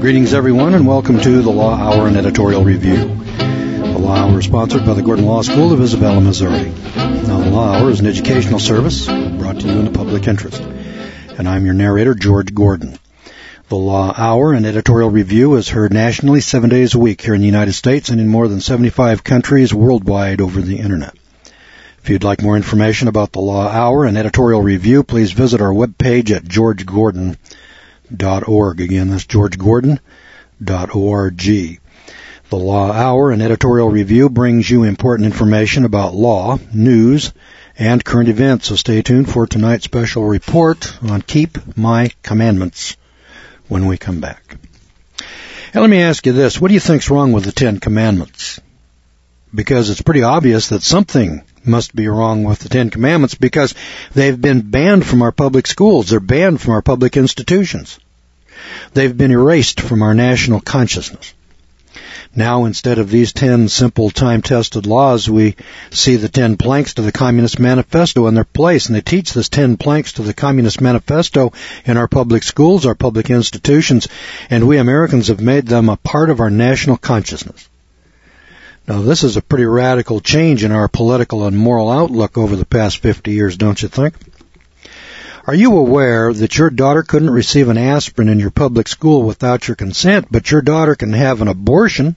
Greetings, everyone, and welcome to the Law Hour and Editorial Review. The Law Hour is sponsored by the Gordon Law School of Isabella, Missouri. Now, the Law Hour is an educational service brought to you in the public interest. And I'm your narrator, George Gordon. The Law Hour and Editorial Review is heard nationally 7 days a week here in the United States and in more than 75 countries worldwide over the Internet. If you'd like more information about the Law Hour and Editorial Review, please visit our webpage at georgegordon.org. Again, that's georgegordon.org. The Law Hour and Editorial Review brings you important information about law, news, and current events. So stay tuned for tonight's special report on Keep My Commandments when we come back. Now, let me ask you this. What do you think's wrong with the Ten Commandments? Because it's pretty obvious that something must be wrong with the Ten Commandments because they've been banned from our public schools. They're banned from our public institutions. They've been erased from our national consciousness. Now, instead of these 10 simple time-tested laws, we see the 10 planks to the Communist Manifesto in their place, and they teach this 10 planks to the Communist Manifesto in our public schools, our public institutions, and we Americans have made them a part of our national consciousness. Now, this is a pretty radical change in our political and moral outlook over the past 50 years, don't you think? Are you aware that your daughter couldn't receive an aspirin in your public school without your consent, but your daughter can have an abortion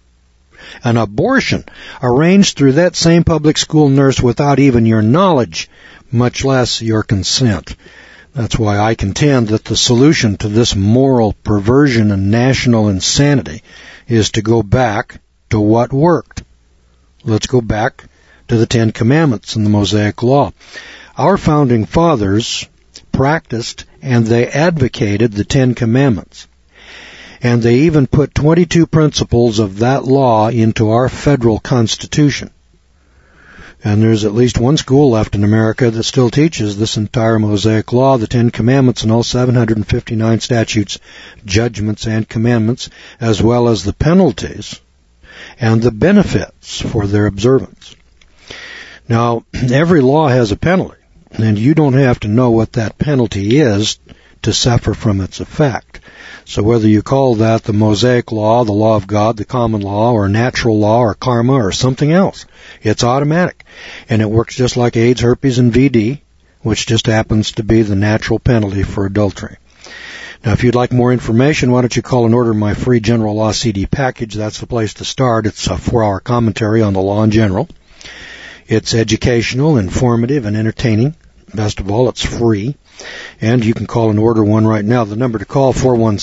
arranged through that same public school nurse without even your knowledge, much less your consent? That's why I contend that the solution to this moral perversion and national insanity is to go back to what worked. Let's go back to the Ten Commandments and the Mosaic Law. Our founding fathers practiced and they advocated the Ten Commandments. And they even put 22 principles of that law into our federal Constitution. And there's at least one school left in America that still teaches this entire Mosaic Law, the Ten Commandments, and all 759 statutes, judgments, and commandments, as well as the penalties and the benefits for their observance. Now, every law has a penalty, and you don't have to know what that penalty is to suffer from its effect. So whether you call that the Mosaic Law, the Law of God, the Common Law, or Natural Law, or Karma, or something else, it's automatic. And it works just like AIDS, herpes, and VD, which just happens to be the natural penalty for adultery. Now, if you'd like more information, why don't you call and order my free General Law CD package? That's the place to start. It's a 4-hour commentary on the law in general. It's educational, informative, and entertaining. Best of all, it's free. And you can call and order one right now. The number to call,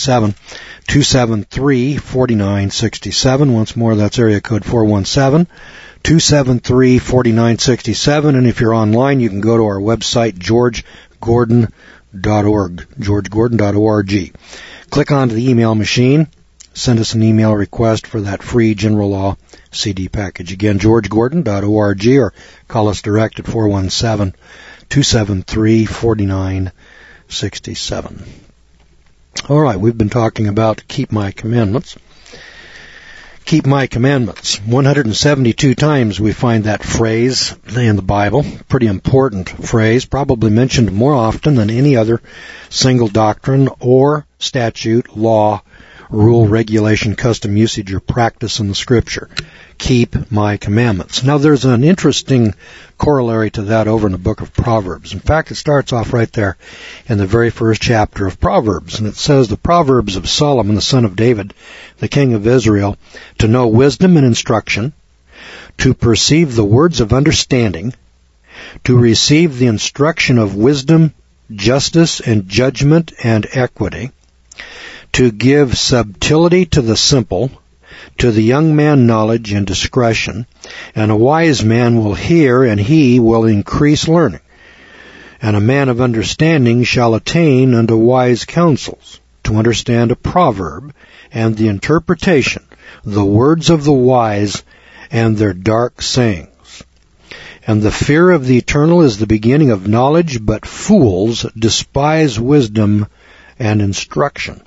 417-273-4967. Once more, that's area code 417-273-4967. And if you're online, you can go to our website, georgegordon.org, georgegordon.org. Click onto the email machine. Send us an email request for that free General Law CD package. Again, georgegordon.org, or call us direct at 417-273-4967. All right, we've been talking about Keep My Commandments. Keep My Commandments. 172 times we find that phrase in the Bible. Pretty important phrase, probably mentioned more often than any other single doctrine or statute, law, rule, regulation, custom, usage, or practice in the Scripture. Keep My Commandments. Now, there's an interesting corollary to that over in the book of Proverbs. In fact, it starts off right there in the very first chapter of Proverbs, and it says, the Proverbs of Solomon, the son of David, the king of Israel, to know wisdom and instruction, to perceive the words of understanding, to receive the instruction of wisdom, justice, and judgment, and equity, to give subtlety to the simple, to the young man knowledge and discretion, and a wise man will hear, and he will increase learning. And a man of understanding shall attain unto wise counsels, to understand a proverb, and the interpretation, the words of the wise, and their dark sayings. And the fear of the eternal is the beginning of knowledge, but fools despise wisdom and instruction.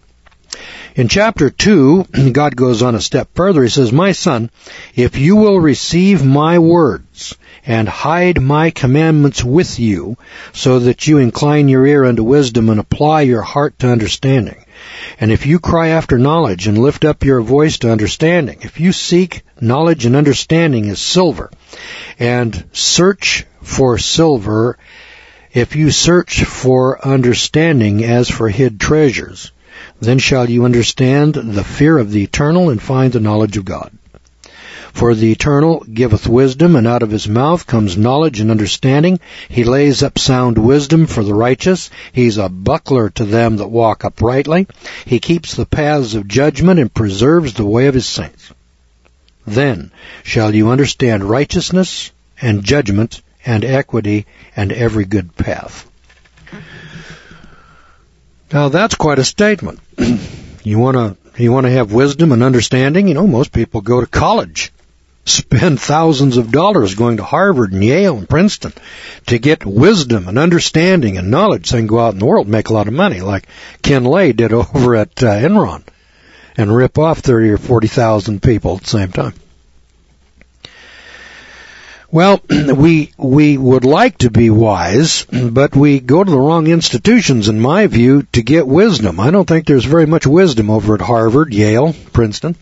In chapter 2, God goes on a step further. He says, "My son, if you will receive my words and hide my commandments with you, so that you incline your ear unto wisdom and apply your heart to understanding. And if you cry after knowledge and lift up your voice to understanding, if you seek knowledge and understanding as silver, and search for silver, if you search for understanding as for hid treasures, then shall you understand the fear of the Eternal and find the knowledge of God. For the Eternal giveth wisdom, and out of his mouth comes knowledge and understanding. He lays up sound wisdom for the righteous. He's a buckler to them that walk uprightly. He keeps the paths of judgment and preserves the way of his saints. Then shall you understand righteousness and judgment and equity and every good path." Now that's quite a statement. You want to have wisdom and understanding? You know, most people go to college, spend thousands of dollars going to Harvard and Yale and Princeton to get wisdom and understanding and knowledge, so they can go out in the world and make a lot of money, like Ken Lay did over at Enron, and rip off 30 or 40,000 people at the same time. Well, we would like to be wise, but we go to the wrong institutions, in my view, to get wisdom. I don't think there's very much wisdom over at Harvard, Yale, Princeton.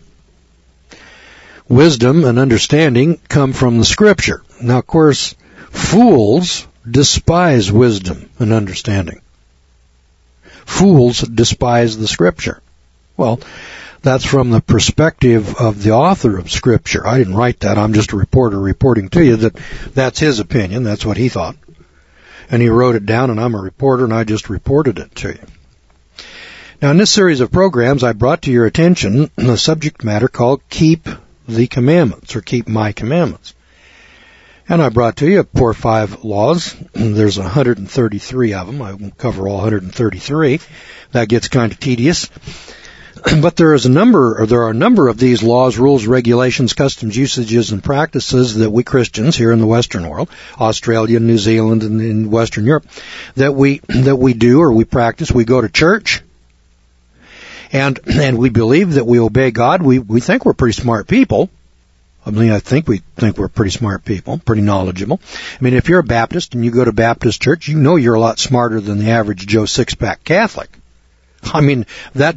Wisdom and understanding come from the Scripture. Now, of course, fools despise wisdom and understanding. Fools despise the Scripture. Well, that's from the perspective of the author of Scripture. I didn't write that. I'm just a reporter reporting to you that that's his opinion. That's what he thought. And he wrote it down, and I'm a reporter, and I just reported it to you. Now, in this series of programs, I brought to your attention a subject matter called Keep the Commandments, or Keep My Commandments. And I brought to you 4 or 5 laws. There's 133 of them. I won't cover all 133. That gets kind of tedious. But there are a number of these laws, rules, regulations, customs, usages, and practices that we Christians here in the Western world, Australia, New Zealand, and in Western Europe, that we do or we practice. We go to church, and we believe that we obey God. We think we're pretty smart people. I think we think we're pretty smart people, pretty knowledgeable. I mean, if you're a Baptist and you go to Baptist church, you know you're a lot smarter than the average Joe Six-Pack Catholic. I mean, the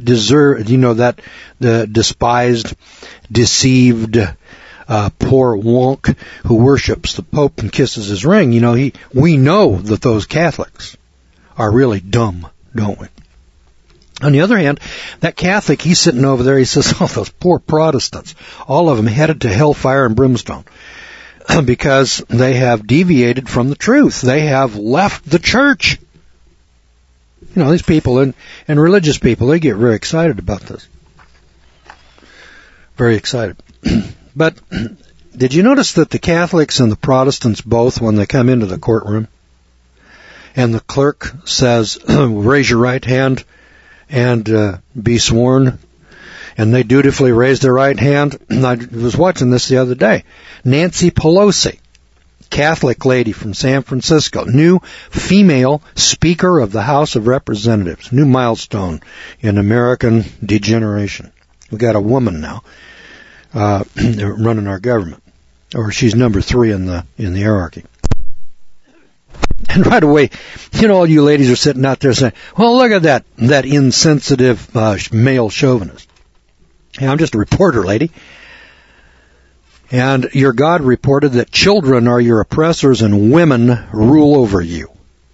despised, deceived, poor wonk who worships the Pope and kisses his ring, we know that those Catholics are really dumb, don't we? On the other hand, that Catholic, he's sitting over there, he says, "Oh, those poor Protestants, all of them headed to hellfire and brimstone because they have deviated from the truth. They have left the church." These people and religious people, they get very excited about this. Very excited. But did you notice that the Catholics and the Protestants both, when they come into the courtroom, and the clerk says, "Raise your right hand and be sworn," and they dutifully raise their right hand? I was watching this the other day. Nancy Pelosi, Catholic lady from San Francisco, new female Speaker of the House of Representatives, new milestone in American degeneration. We've got a woman now running our government, or she's number 3 in the hierarchy. And right away, all you ladies are sitting out there saying, "Well, look at that insensitive male chauvinist." Hey, I'm just a reporter, lady. And your God reported that children are your oppressors and women rule over you.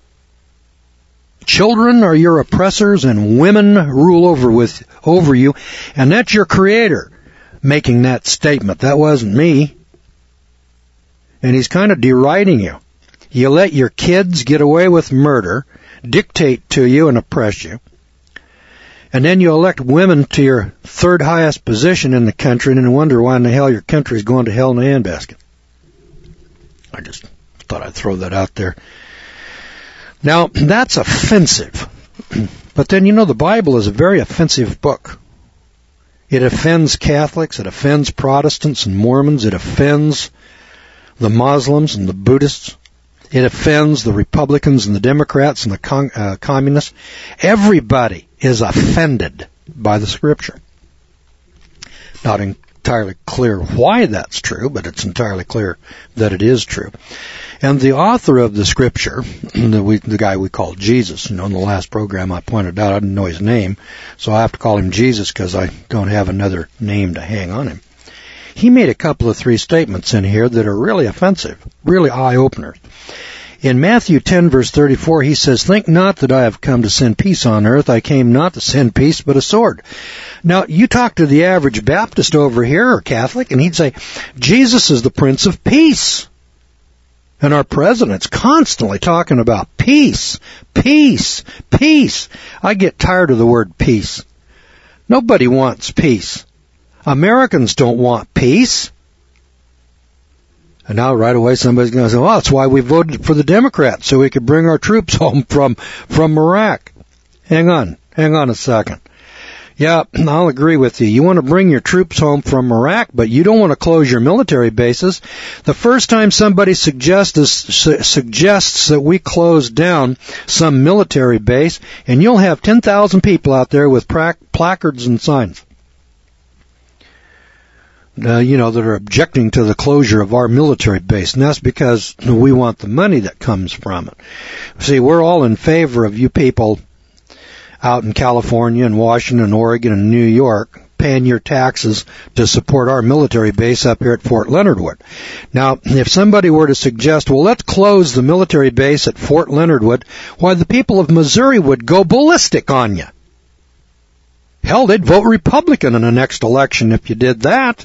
Children are your oppressors and women rule over you. And that's your Creator making that statement. That wasn't me. And He's kind of deriding you. You let your kids get away with murder, dictate to you and oppress you. And then you elect women to your 3rd highest position in the country and then wonder why in the hell your country is going to hell in a handbasket. I just thought I'd throw that out there. Now, that's offensive. But then, the Bible is a very offensive book. It offends Catholics, it offends Protestants and Mormons, it offends the Muslims and the Buddhists. It offends the Republicans and the Democrats and the communists. Everybody is offended by the Scripture. Not entirely clear why that's true, but it's entirely clear that it is true. And the author of the Scripture, the guy we call Jesus, in the last program I pointed out, I didn't know his name, so I have to call him Jesus because I don't have another name to hang on him. He made a couple of 3 statements in here that are really offensive, really eye-openers. In Matthew 10, verse 34, he says, "Think not that I have come to send peace on earth. I came not to send peace, but a sword." Now, you talk to the average Baptist over here, or Catholic, and he'd say, Jesus is the Prince of Peace. And our president's constantly talking about peace, peace, peace. I get tired of the word peace. Nobody wants peace. Americans don't want peace. And now right away somebody's going to say, well, that's why we voted for the Democrats, so we could bring our troops home from Iraq. Hang on a second. Yeah, I'll agree with you. You want to bring your troops home from Iraq, but you don't want to close your military bases. The first time somebody suggests that we close down some military base, and you'll have 10,000 people out there with placards and signs. That are objecting to the closure of our military base, and that's because we want the money that comes from it. See, we're all in favor of you people out in California and Washington and Oregon and New York paying your taxes to support our military base up here at Fort Leonard Wood. Now, if somebody were to suggest, well, let's close the military base at Fort Leonard Wood, why, the people of Missouri would go ballistic on you. Hell, they'd vote Republican in the next election if you did that.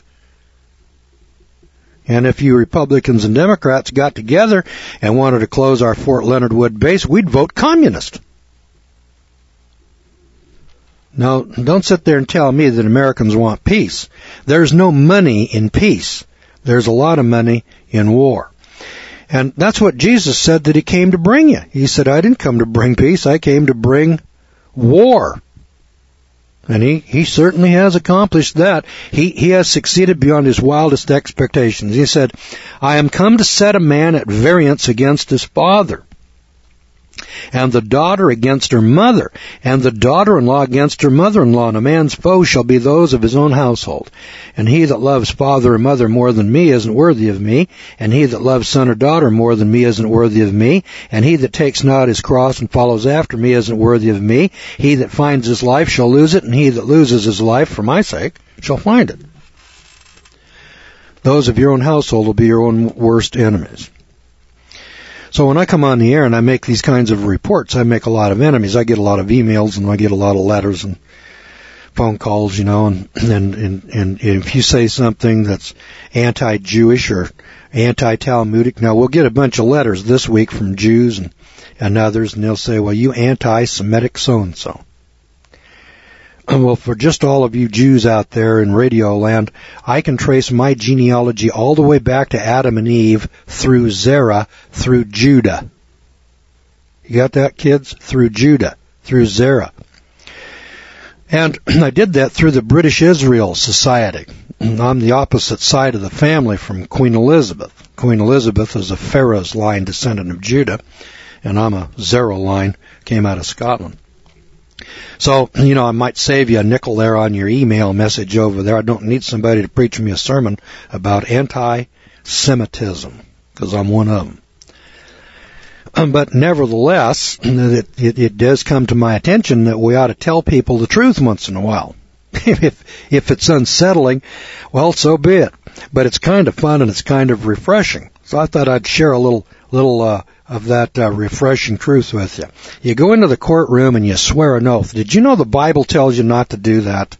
And if you Republicans and Democrats got together and wanted to close our Fort Leonard Wood base, we'd vote communist. Now, don't sit there and tell me that Americans want peace. There's no money in peace. There's a lot of money in war. And that's what Jesus said that he came to bring you. He said, I didn't come to bring peace, I came to bring war. And he certainly has accomplished that. He has succeeded beyond his wildest expectations. He said, I am come to set a man at variance against his father, and the daughter against her mother, and the daughter-in-law against her mother-in-law, and a man's foes shall be those of his own household. And he that loves father or mother more than me isn't worthy of me, and he that loves son or daughter more than me isn't worthy of me, and he that takes not his cross and follows after me isn't worthy of me. He that finds his life shall lose it, and he that loses his life for my sake shall find it. Those of your own household will be your own worst enemies. So when I come on the air and I make these kinds of reports, I make a lot of enemies. I get a lot of emails and I get a lot of letters and phone calls, and if you say something that's anti-Jewish or anti-Talmudic, now we'll get a bunch of letters this week from Jews and others, and they'll say, well, you anti-Semitic so-and-so. Well, for just all of you Jews out there in radio land, I can trace my genealogy all the way back to Adam and Eve through Zerah, through Judah. You got that, kids? Through Judah, through Zerah. And I did that through the British Israel Society. I'm the opposite side of the family from Queen Elizabeth. Queen Elizabeth is a Pharaoh's line descendant of Judah, and I'm a Zerah line, came out of Scotland. So, I might save you a nickel there on your email message over there. I don't need somebody to preach me a sermon about anti-Semitism, because I'm one of them. But nevertheless, it does come to my attention that we ought to tell people the truth once in a while. If it's unsettling, well, so be it. But it's kind of fun and it's kind of refreshing. So I thought I'd share a little of that refreshing truth with you. You go into the courtroom and you swear an oath. Did you know the Bible tells you not to do that?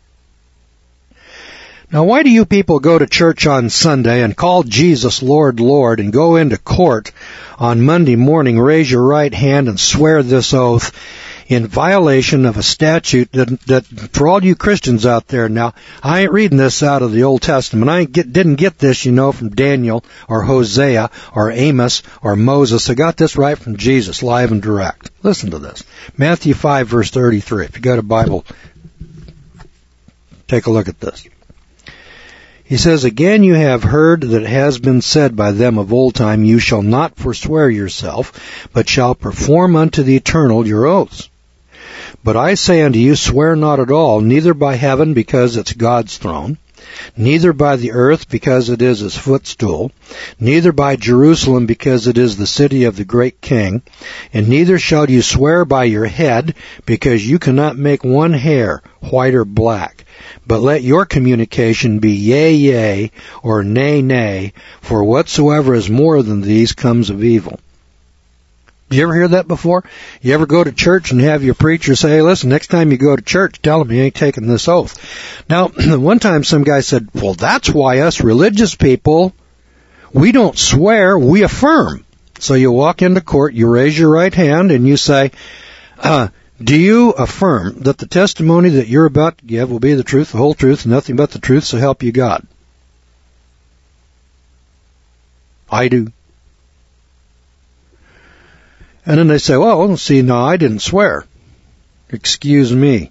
Now, why do you people go to church on Sunday and call Jesus Lord, Lord, and go into court on Monday morning, raise your right hand and swear this oath in violation of a statute that for all you Christians out there now, I ain't reading this out of the Old Testament. I didn't get this, from Daniel or Hosea or Amos or Moses. I got this right from Jesus, live and direct. Listen to this. Matthew 5, verse 33. If you got a Bible, take a look at this. He says, Again you have heard that it has been said by them of old time, You shall not forswear yourself, but shall perform unto the eternal your oaths. But I say unto you, swear not at all, neither by heaven, because it's God's throne, neither by the earth, because it is his footstool, neither by Jerusalem, because it is the city of the great king, and neither shall you swear by your head, because you cannot make one hair white or black. But let your communication be yea, yea, or nay, nay, for whatsoever is more than these comes of evil. You ever hear that before? You ever go to church and have your preacher say, hey, listen, next time you go to church, tell them you ain't taking this oath. Now, one time some guy said, well, that's why us religious people, we don't swear, we affirm. So you walk into court, you raise your right hand, and you say, do you affirm that the testimony that you're about to give will be the truth, the whole truth, and nothing but the truth, so help you God? I do. And then they say, well, see, no, I didn't swear. Excuse me.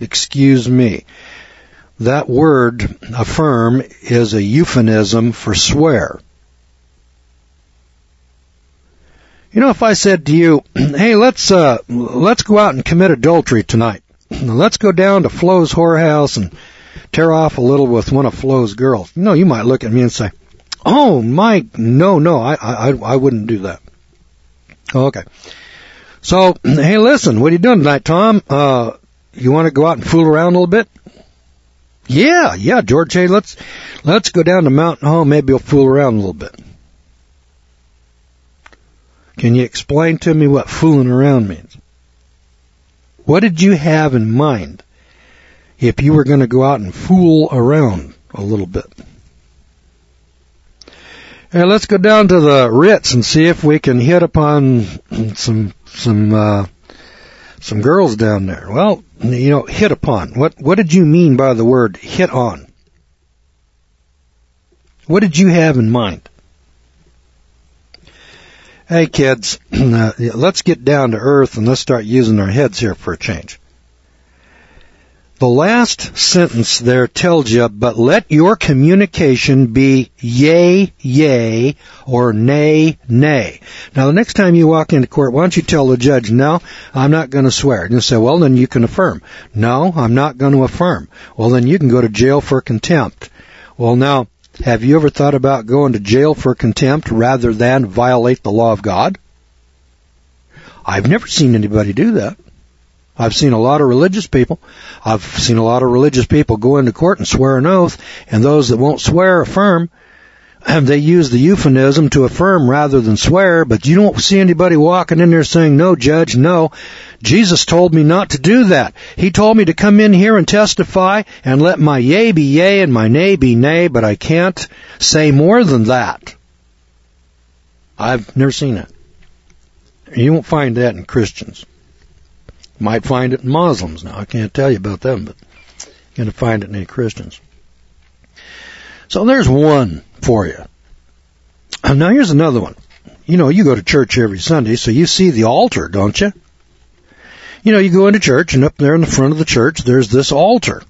That word, affirm, is a euphemism for swear. You know, if I said to you, hey, let's go out and commit adultery tonight. Let's go down to Flo's whorehouse and tear off a little with one of Flo's girls. You know, you might look at me and say, oh, no, I wouldn't do that. Okay. So, hey, listen, what are you doing tonight, Tom? You want to go out and fool around a little bit? Yeah, George, hey, let's go down to Mountain Home. Maybe we'll fool around a little bit. Can you explain to me what fooling around means? What did you have in mind if you were going to go out and fool around a little bit? Hey, let's go down to the Ritz and see if we can hit upon some girls down there. Well, you know, hit upon. What did you mean by the word hit on? What did you have in mind? Hey, kids, let's get down to earth and let's start using our heads here for a change. The last sentence there tells you, but let your communication be yea, yea, or nay, nay. Now, the next time you walk into court, why don't you tell the judge, no, I'm not going to swear. And you say, well, then you can affirm. No, I'm not going to affirm. Well, then you can go to jail for contempt. Well, now, have you ever thought about going to jail for contempt rather than violate the law of God? I've never seen anybody do that. I've seen a lot of religious people. I've seen a lot of religious people go into court and swear an oath, and those that won't swear affirm. And they use the euphemism to affirm rather than swear, but you don't see anybody walking in there saying, no, Judge, no. Jesus told me not to do that. He told me to come in here and testify and let my yea be yea and my nay be nay, but I can't say more than that. I've never seen it. You won't find that in Christians. You might find it in Muslims. Now, I can't tell you about them, but you're going to find it in any Christians. So there's one for you. Now here's another one. You know, you go to church every Sunday, so you see the altar, don't you? You know, you go into church, and up there in the front of the church, there's this altar.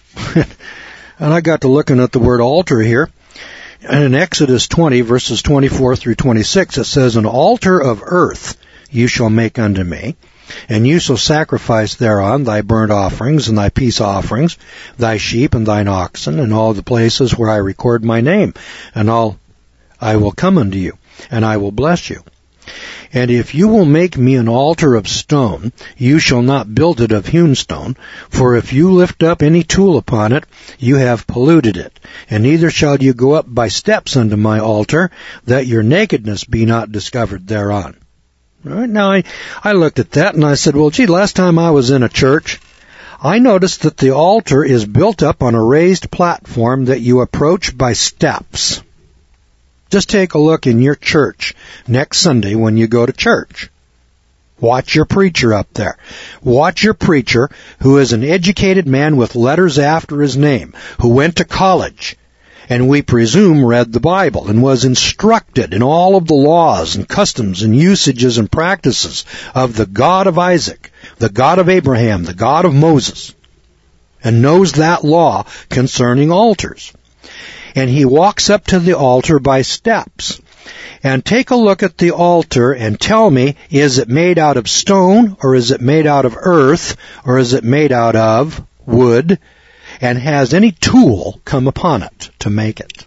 And I got to looking at the word altar here. And in Exodus 20, verses 24 through 26, it says, an altar of earth you shall make unto me, and you shall sacrifice thereon thy burnt offerings and thy peace offerings, thy sheep and thine oxen, and all the places where I record my name. And I will come unto you, and I will bless you. And if you will make me an altar of stone, you shall not build it of hewn stone, for if you lift up any tool upon it, you have polluted it. And neither shall you go up by steps unto my altar, that your nakedness be not discovered thereon. All right, now, I looked at that and I said, well, gee, last time I was in a church, I noticed that the altar is built up on a raised platform that you approach by steps. Just take a look in your church next Sunday when you go to church. Watch your preacher up there. Watch your preacher who is an educated man with letters after his name, who went to college, and we presume read the Bible and was instructed in all of the laws and customs and usages and practices of the God of Isaac, the God of Abraham, the God of Moses, and knows that law concerning altars. And he walks up to the altar by steps. and take a look at the altar and tell me, is it made out of stone, or is it made out of earth, or is it made out of wood, and has any tool come upon it to make it?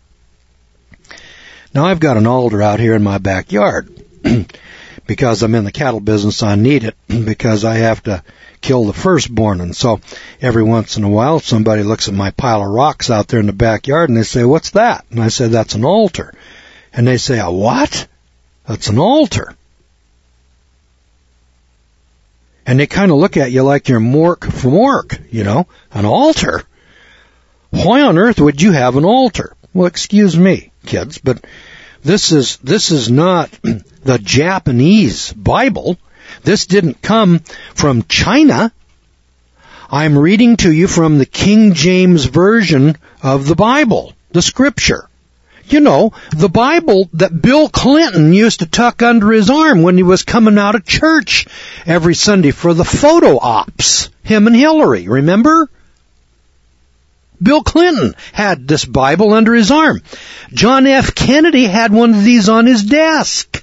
Now, I've got an altar out here in my backyard. Because I'm in the cattle business, I need it because I have to kill the firstborn. And so every once in a while, somebody looks at my pile of rocks out there in the backyard and they say, "What's that?" And I say, "That's an altar." And they say, "A what?" "That's an altar." And they kind of look at you like you're Mork from Ork, an altar. Why on earth would you have an altar? Well, excuse me, kids, but this is not the Japanese Bible. This didn't come from China. I'm reading to you from the King James Version of the Bible, the Scripture. The Bible that Bill Clinton used to tuck under his arm when he was coming out of church every Sunday for the photo ops. Him and Hillary, remember? Bill Clinton had this Bible under his arm. John F. Kennedy had one of these on his desk.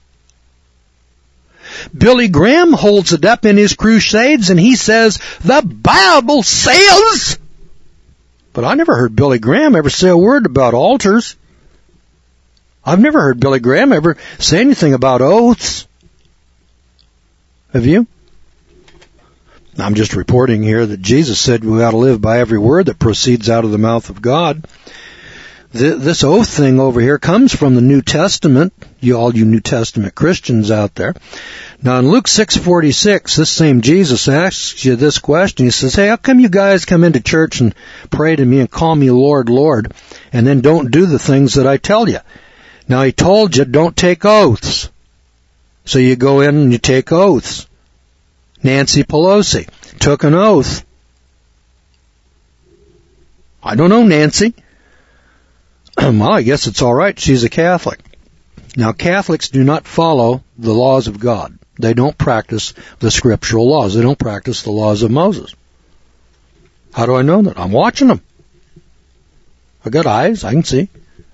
Billy Graham holds it up in his crusades and he says, "The Bible says." But I never heard Billy Graham ever say a word about altars. I've never heard Billy Graham ever say anything about oaths. Have you? I'm just reporting here that Jesus said we ought to live by every word that proceeds out of the mouth of God. This oath thing over here comes from the New Testament, all you New Testament Christians out there. Now in Luke 6:46, this same Jesus asks you this question. He says, "Hey, how come you guys come into church and pray to me and call me Lord, Lord, and then don't do the things that I tell you?" Now he told you, don't take oaths. So you go in and you take oaths. Nancy Pelosi took an oath. I don't know Nancy. Well, I guess it's all right. She's a Catholic. Now, Catholics do not follow the laws of God. They don't practice the scriptural laws. They don't practice the laws of Moses. How do I know that? I'm watching them. I got eyes. I can see.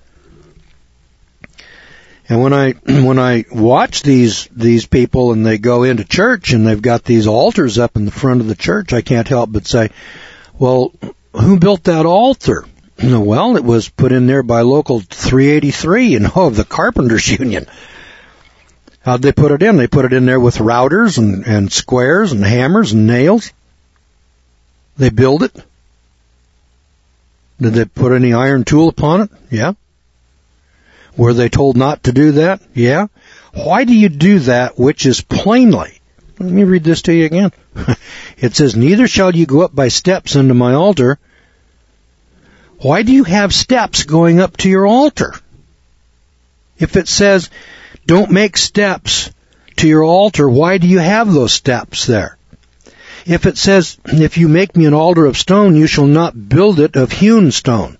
And when I watch these people and they go into church and they've got these altars up in the front of the church, I can't help but say, well, who built that altar? Well, it was put in there by Local 383, of the Carpenters Union. How'd they put it in? They put it in there with routers and squares and hammers and nails. They build it. Did they put any iron tool upon it? Yeah. Were they told not to do that? Yeah. Why do you do that which is plainly? Let me read this to you again. It says, "Neither shall you go up by steps into my altar." Why do you have steps going up to your altar? If it says, don't make steps to your altar, why do you have those steps there? If it says, if you make me an altar of stone, you shall not build it of hewn stone.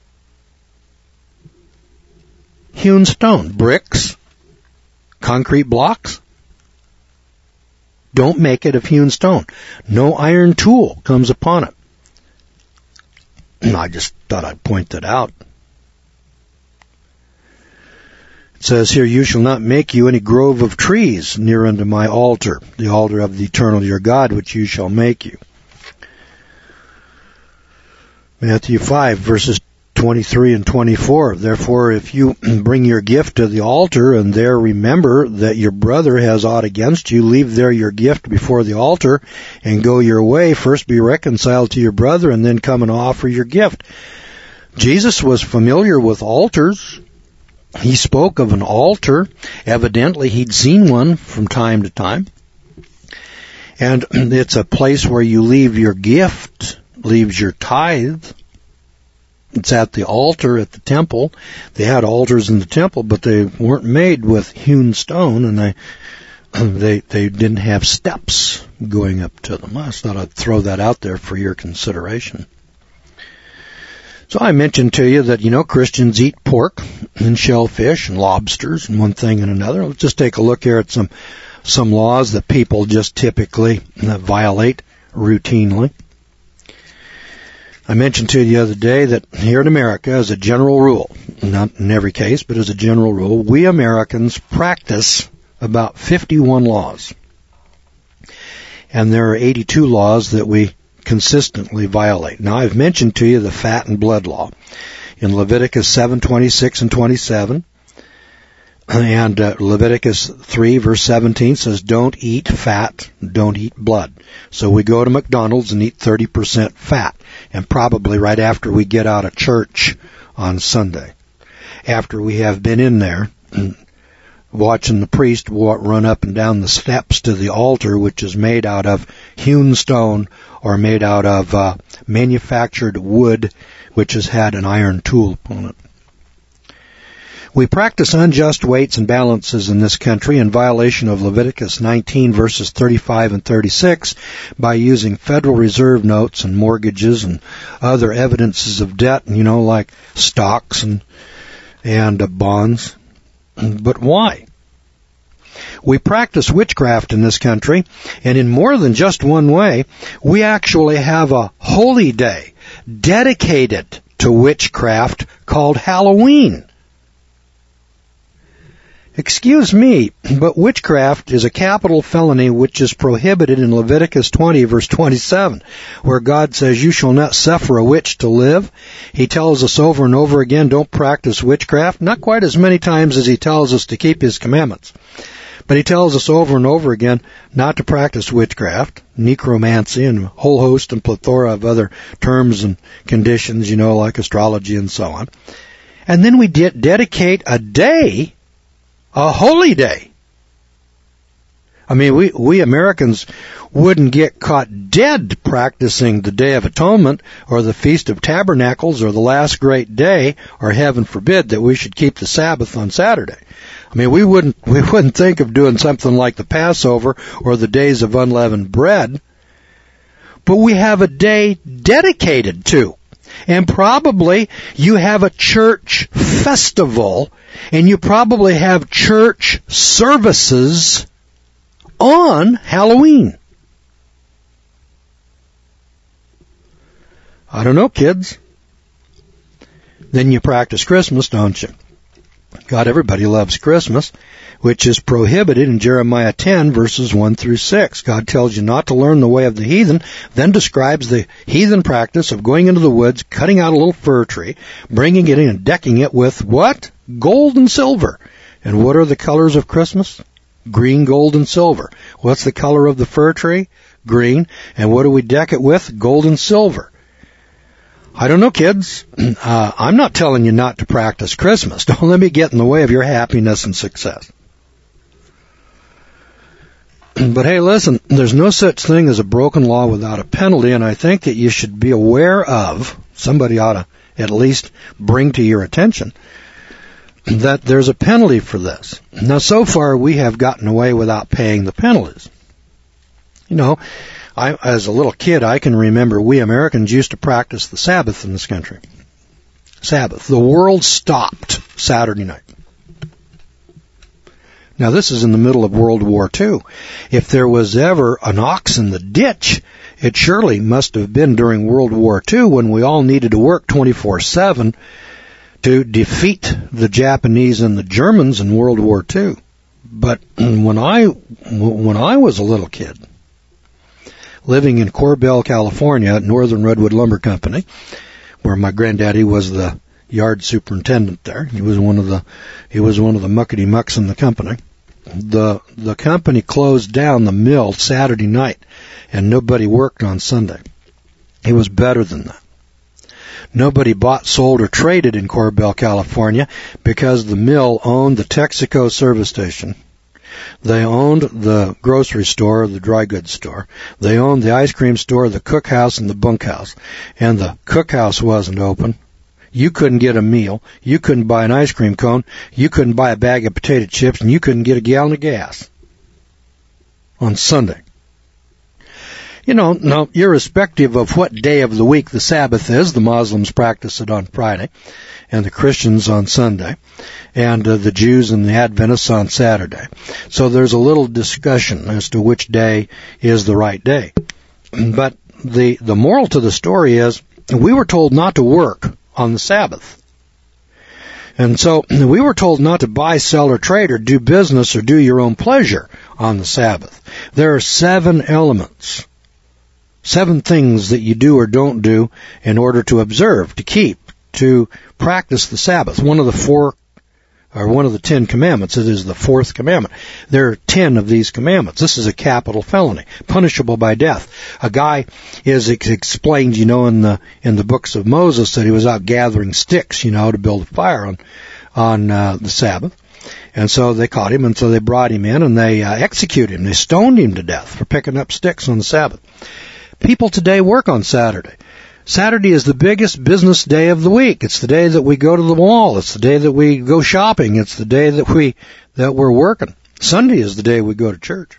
Hewn stone, bricks, concrete blocks. Don't make it of hewn stone. No iron tool comes upon it. I just thought I'd point that out. It says here, "You shall not make you any grove of trees near unto my altar, the altar of the eternal your God, which you shall make you." Matthew 5, verses 23 and 24. "Therefore, if you bring your gift to the altar, and there remember that your brother has aught against you, leave there your gift before the altar, and go your way. First be reconciled to your brother, and then come and offer your gift." Jesus was familiar with altars. He spoke of an altar. Evidently, he'd seen one from time to time. And it's a place where you leave your gift, leaves your tithe. It's at the altar at the temple. They had altars in the temple, but they weren't made with hewn stone, and they didn't have steps going up to them. I just thought I'd throw that out there for your consideration. So I mentioned to you that, Christians eat pork and shellfish and lobsters and one thing and another. Let's just take a look here at some laws that people just typically violate routinely. I mentioned to you the other day that here in America, as a general rule, not in every case, but as a general rule, we Americans practice about 51 laws. And there are 82 laws that we consistently violate. Now, I've mentioned to you the fat and blood law in Leviticus 7:26 and 27. And Leviticus 3 verse 17 says, don't eat fat, don't eat blood. So we go to McDonald's and eat 30% fat, and probably right after we get out of church on Sunday. After we have been in there watching the priest run up and down the steps to the altar, which is made out of hewn stone or made out of manufactured wood, which has had an iron tool on it. We practice unjust weights and balances in this country in violation of Leviticus 19 verses 35 and 36 by using Federal Reserve notes and mortgages and other evidences of debt, like stocks and bonds. But why? We practice witchcraft in this country, and in more than just one way. We actually have a holy day dedicated to witchcraft called Halloween. Excuse me, but witchcraft is a capital felony which is prohibited in Leviticus 20, verse 27, where God says, you shall not suffer a witch to live. He tells us over and over again, don't practice witchcraft, not quite as many times as he tells us to keep his commandments. But he tells us over and over again not to practice witchcraft, necromancy, and a whole host and plethora of other terms and conditions, like astrology and so on. And then we dedicate a day, a holy day. I mean, we Americans wouldn't get caught dead practicing the Day of Atonement or the Feast of Tabernacles or the Last Great Day, or heaven forbid that we should keep the Sabbath on Saturday. I mean, we wouldn't think of doing something like the Passover or the Days of Unleavened Bread. But we have a day dedicated to. And probably you have a church festival, and you probably have church services on Halloween. I don't know, kids. Then you practice Christmas, don't you? God, everybody loves Christmas, which is prohibited in Jeremiah 10, verses 1 through 6. God tells you not to learn the way of the heathen, then describes the heathen practice of going into the woods, cutting out a little fir tree, bringing it in and decking it with what? Gold and silver. And what are the colors of Christmas? Green, gold, and silver. What's the color of the fir tree? Green. And what do we deck it with? Gold and silver. I don't know, kids. I'm not telling you not to practice Christmas. Don't let me get in the way of your happiness and success. But hey, listen, there's no such thing as a broken law without a penalty, and I think that you should be aware of, somebody ought to at least bring to your attention, that there's a penalty for this. Now, so far, we have gotten away without paying the penalties. As a little kid, I can remember we Americans used to practice the Sabbath in this country. Sabbath. The world stopped Saturday night. Now, this is in the middle of World War II. If there was ever an ox in the ditch, it surely must have been during World War II, when we all needed to work 24/7 to defeat the Japanese and the Germans in World War II. But when I was a little kid, living in Corbell, California, at Northern Redwood Lumber Company, where my granddaddy was the yard superintendent there. He was one of the muckety mucks in the company. The company closed down the mill Saturday night, and nobody worked on Sunday. It was better than that. Nobody bought, sold, or traded in Corbell, California, because the mill owned the Texaco service station. They owned the grocery store, the dry goods store. They owned the ice cream store, the cookhouse, and the bunkhouse. And the cookhouse wasn't open. You couldn't get a meal. You couldn't buy an ice cream cone. You couldn't buy a bag of potato chips, and you couldn't get a gallon of gas on Sunday. Now, irrespective of what day of the week the Sabbath is, the Muslims practice it on Friday, and the Christians on Sunday, and the Jews and the Adventists on Saturday. So there's a little discussion as to which day is the right day. But the moral to the story is, we were told not to work on the Sabbath. And so we were told not to buy, sell, or trade, or do business, or do your own pleasure on the Sabbath. There are 7 elements, 7 things that you do or don't do in order to observe, to keep, to practice the Sabbath. One of the 10 commandments. It is the 4th commandment. There are 10 of these commandments. This is a capital felony, punishable by death. A guy is explained, in the books of Moses that he was out gathering sticks, to build a fire on the Sabbath. And so they caught him, and so they brought him in, and they executed him. They stoned him to death for picking up sticks on the Sabbath. People today work on Saturday. Saturday is the biggest business day of the week. It's the day that we go to the mall. It's the day that we go shopping. It's the day that we're working. Sunday is the day we go to church.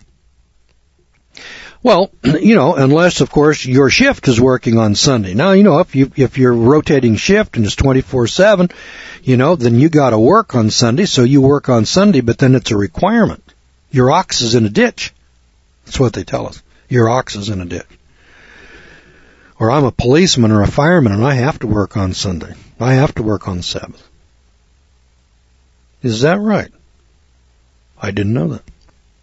Well, unless of course your shift is working on Sunday. Now, if you're rotating shift and it's 24/7, then you got to work on Sunday. So you work on Sunday, but then it's a requirement. Your ox is in a ditch. That's what they tell us. Your ox is in a ditch. Or I'm a policeman or a fireman and I have to work on Sunday. I have to work on the Sabbath. Is that right? I didn't know that.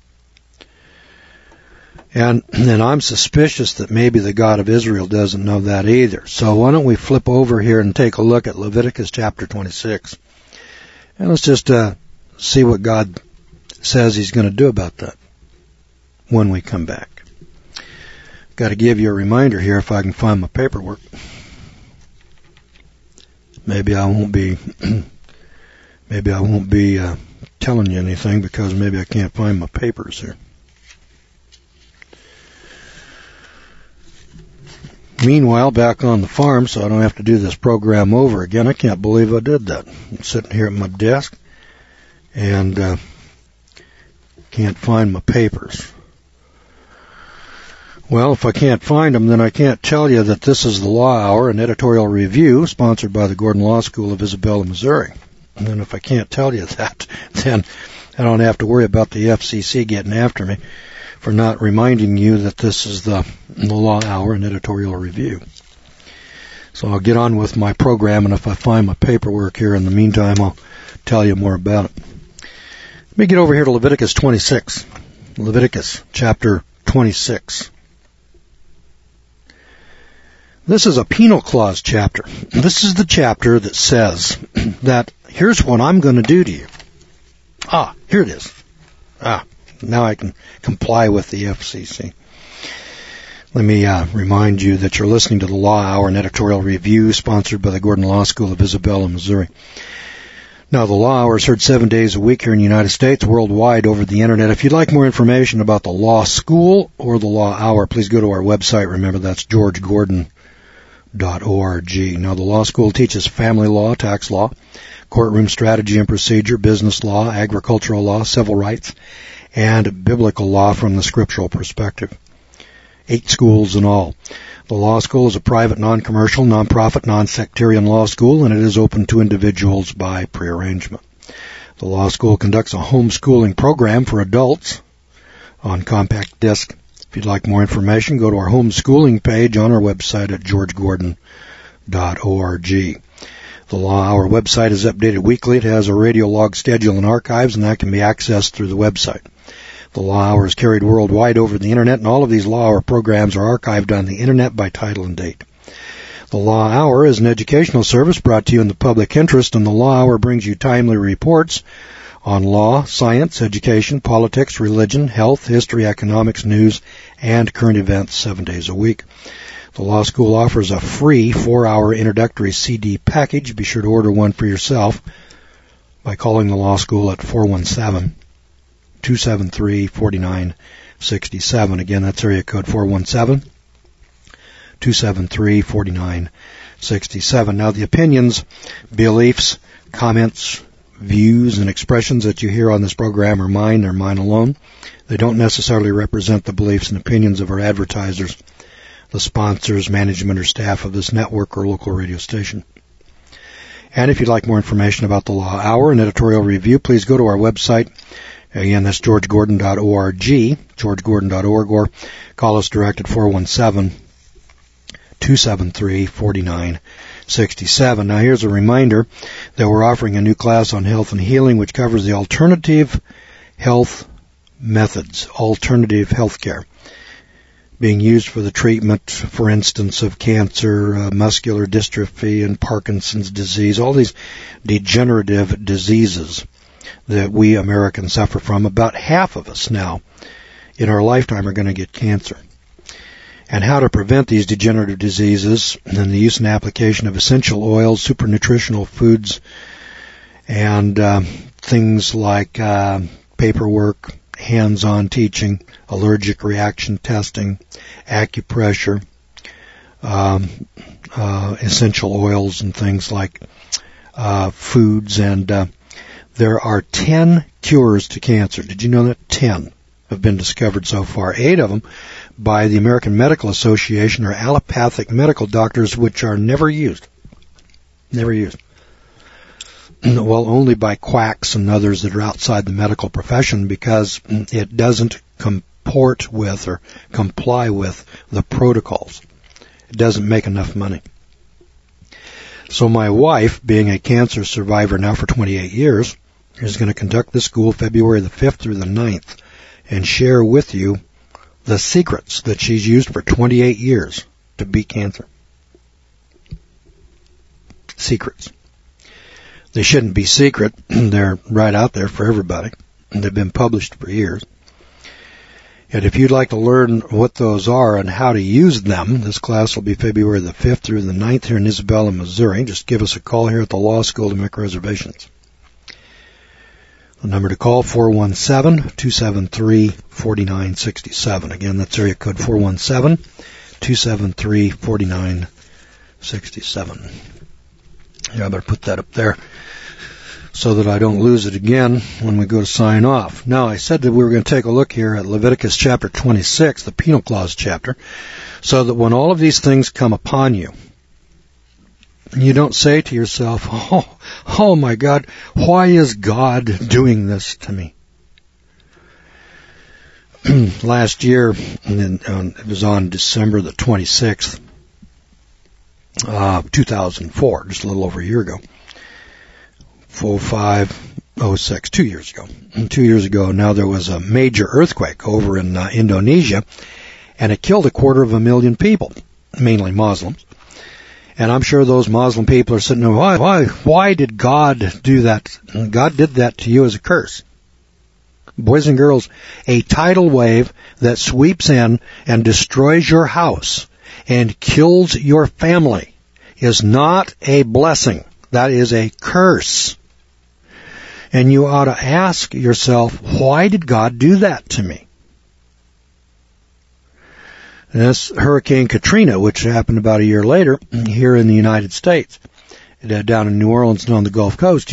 And I'm suspicious that maybe the God of Israel doesn't know that either. So why don't we flip over here and take a look at Leviticus chapter 26. And let's just see what God says he's going to do about that when we come back. Got to give you a reminder here if I can find my paperwork. Maybe I won't be telling you anything because maybe I can't find my papers here. Meanwhile, back on the farm, so I don't have to do this program over again. I can't believe I did that. I'm sitting here at my desk and can't find my papers. Well, if I can't find them, then I can't tell you that this is the Law Hour, an editorial review sponsored by the Gordon Law School of Isabella, Missouri. And then if I can't tell you that, then I don't have to worry about the FCC getting after me for not reminding you that this is the Law Hour, an editorial review. So I'll get on with my program, and if I find my paperwork here in the meantime, I'll tell you more about it. Let me get over here to Leviticus 26. Leviticus chapter 26. This is a penal clause chapter. This is the chapter that says that here's what I'm going to do to you. Here it is. Now I can comply with the FCC. Let me remind you that you're listening to the Law Hour, an editorial review sponsored by the Gordon Law School of Isabella, Missouri. Now, the Law Hour is heard 7 days a week here in the United States, worldwide over the Internet. If you'd like more information about the Law School or the Law Hour, please go to our website. Remember, that's GeorgeGordon.org. Now, the Law School teaches family law, tax law, courtroom strategy and procedure, business law, agricultural law, civil rights, and biblical law from the scriptural perspective. 8 schools in all. The law school is a private, non-commercial, non-profit, non-sectarian law school, and it is open to individuals by prearrangement. The law school conducts a homeschooling program for adults on compact disc. If you'd like more information, go to our homeschooling page on our website at georgegordon.org. The Law Hour website is updated weekly. It has a radio log schedule and archives, and that can be accessed through the website. The Law Hour is carried worldwide over the Internet, and all of these Law Hour programs are archived on the Internet by title and date. The Law Hour is an educational service brought to you in the public interest, and the Law Hour brings you timely reports on law, science, education, politics, religion, health, history, economics, news, and current events 7 days a week. The Law School offers a free 4-hour introductory CD package. Be sure to order one for yourself by calling the Law School at 417-273-4967. Again, that's area code 417-273-4967. Now, the opinions, beliefs, comments, views, and expressions that you hear on this program are mine. They're mine alone. They don't necessarily represent the beliefs and opinions of our advertisers, the sponsors, management, or staff of this network or local radio station. And if you'd like more information about the Law Hour and editorial review, please go to our website. Again, that's georgegordon.org, georgegordon.org, or call us direct at 273-4967. Now here's a reminder that we're offering a new class on health and healing, which covers the alternative health methods, alternative health care, being used for the treatment, for instance, of cancer, muscular dystrophy, and Parkinson's disease, all these degenerative diseases that we Americans suffer from. About half of us now in our lifetime are going to get cancer. And how to prevent these degenerative diseases, and the use and application of essential oils, super nutritional foods, and things like paperwork, hands-on teaching, allergic reaction testing, acupressure, essential oils and things like foods. And there are 10 cures to cancer. Did you know that? 10 have been discovered so far. 8 of them by the American Medical Association are allopathic medical doctors, which are never used. Never used. Well, only by quacks and others that are outside the medical profession, because it doesn't comport with or comply with the protocols. It doesn't make enough money. So my wife, being a cancer survivor now for 28 years, is going to conduct this school February the 5th through the 9th and share with you the secrets that she's used for 28 years to beat cancer. Secrets. They shouldn't be secret. They're right out there for everybody. And they've been published for years. And if you'd like to learn what those are and how to use them, this class will be February the 5th through the 9th here in Isabella, Missouri. Just give us a call here at the law school to make reservations. The number to call, 417-273-4967. Again, that's area code 417-273-4967. Yeah, I better put that up there so that I don't lose it again when we go to sign off. Now, I said that we were going to take a look here at Leviticus chapter 26, the penal clause chapter, so that when all of these things come upon you, you don't say to yourself, oh my God, why is God doing this to me? Last year, it was on December the 26th, 2004, just a little over a year ago. 0506, 2 years ago. And 2 years ago, now there was a major earthquake over in Indonesia, and it killed 250,000 people, mainly Muslims. And I'm sure those Muslim people are sitting there, why did God do that? God did that to you as a curse. Boys and girls, a tidal wave that sweeps in and destroys your house and kills your family is not a blessing. That is a curse. And you ought to ask yourself, why did God do that to me? And that's Hurricane Katrina, which happened about a year later here in the United States, down in New Orleans and on the Gulf Coast.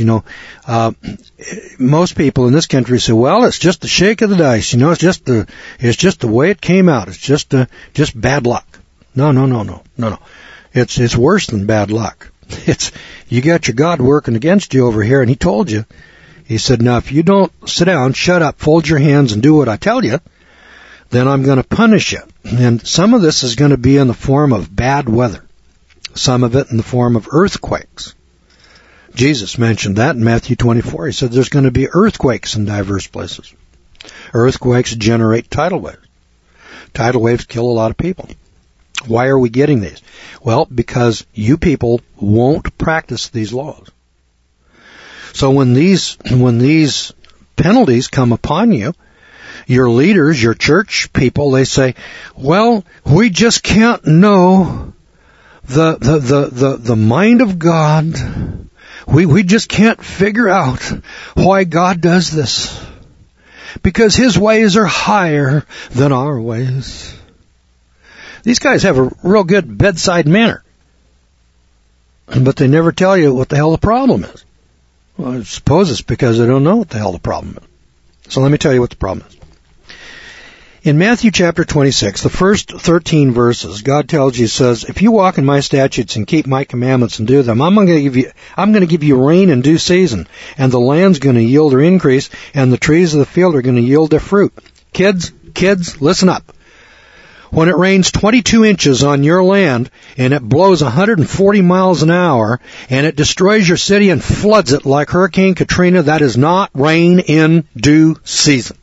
Most people in this country say, well, it's just the shake of the dice. It's just the way it came out. It's just bad luck. No. It's worse than bad luck. You got your God working against you over here, and He told you. He said, now if you don't sit down, shut up, fold your hands, and do what I tell you, then I'm going to punish you. And some of this is going to be in the form of bad weather. Some of it in the form of earthquakes. Jesus mentioned that in Matthew 24. He said there's going to be earthquakes in diverse places. Earthquakes generate tidal waves. Tidal waves kill a lot of people. Why are we getting these? Well, because you people won't practice these laws. So when these penalties come upon you, your leaders, your church people, they say, well, we just can't know the mind of God. We just can't figure out why God does this. Because His ways are higher than our ways. These guys have a real good bedside manner. But they never tell you what the hell the problem is. Well, I suppose it's because they don't know what the hell the problem is. So let me tell you what the problem is. In Matthew chapter 26, the first 13 verses, God tells you, says, if you walk in my statutes and keep my commandments and do them, I'm going to give you rain in due season, and the land's going to yield their increase, and the trees of the field are going to yield their fruit. Kids, listen up. When it rains 22 inches on your land and it blows 140 miles an hour and it destroys your city and floods it like Hurricane Katrina, that is not rain in due season.